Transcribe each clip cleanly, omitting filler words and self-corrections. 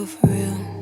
for real.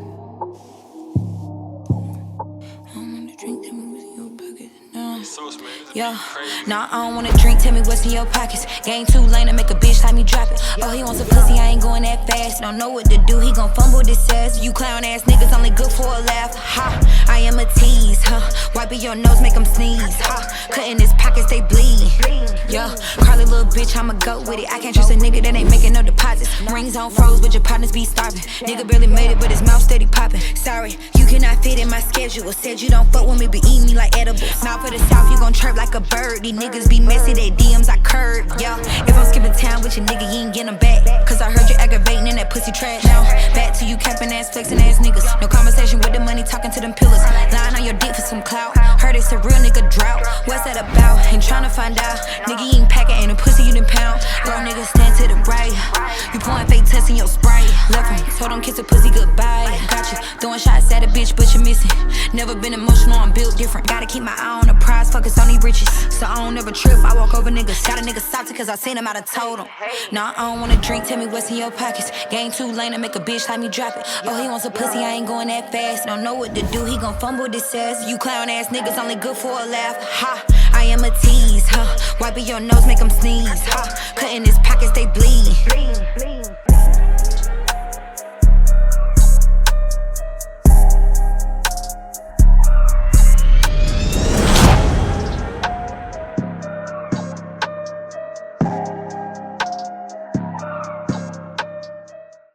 I don't wanna drink, tell me what's in your pocket. Nah. Yo, nah, I don't wanna drink, tell me what's in your pockets. Game too lame to make a bitch like me drop it. Oh, he wants a pussy, I ain't going that fast. Don't know what to do, he gon' fumble this ass. You clown ass niggas only good for a laugh. Ha, I am a tease, huh? Wiping your nose, make him sneeze, ha. Cutting his pockets, they bleed. Yeah, Carly little bitch, I'ma go with it. I can't trust a nigga that ain't making no deposits. Rings on froze, but your partners be starving. Nigga barely made it, but his mouth steady popping. Sorry, you cannot fit in my schedule. Said you don't fuck with me, but eat me like edibles. Mouth for the south, you gon' chirp like a bird. These niggas be messy, they DMs I curb. Yeah, if I'm skipping town with your nigga, you ain't getting back. Cause I heard you aggravating in that pussy trash. Now, back to you capping ass, flexing ass niggas. No conversation with the money, talking to them pillars. Lying on your dick for some clout. Heard it's a real nigga drought. What's that about? Ain't tryna find out. Nigga, you ain't packing, ain't a pussy you done pound. Bro, nigga, stand to the right. You pouring fake tests in your Sprite. Left him, told him kiss a pussy goodbye. Got you throwing shots at a bitch, but you're missing. Never been emotional, I'm built different. Gotta keep my eye on the prize, focus on these riches. So I don't ever trip, I walk over niggas. Got a nigga salty cause I seen him, I done told him. Nah, I don't wanna drink, tell me what's in your pockets. Game too lame to make a bitch like me drop it. Oh, he wants a pussy, I ain't going that fast. Don't know what to do, he gon' fumble this ass. You clown ass niggas only good for a laugh. Ha, I am a tease, huh? Wiping your nose, make him sneeze, huh? Cutting his pockets, they bleed.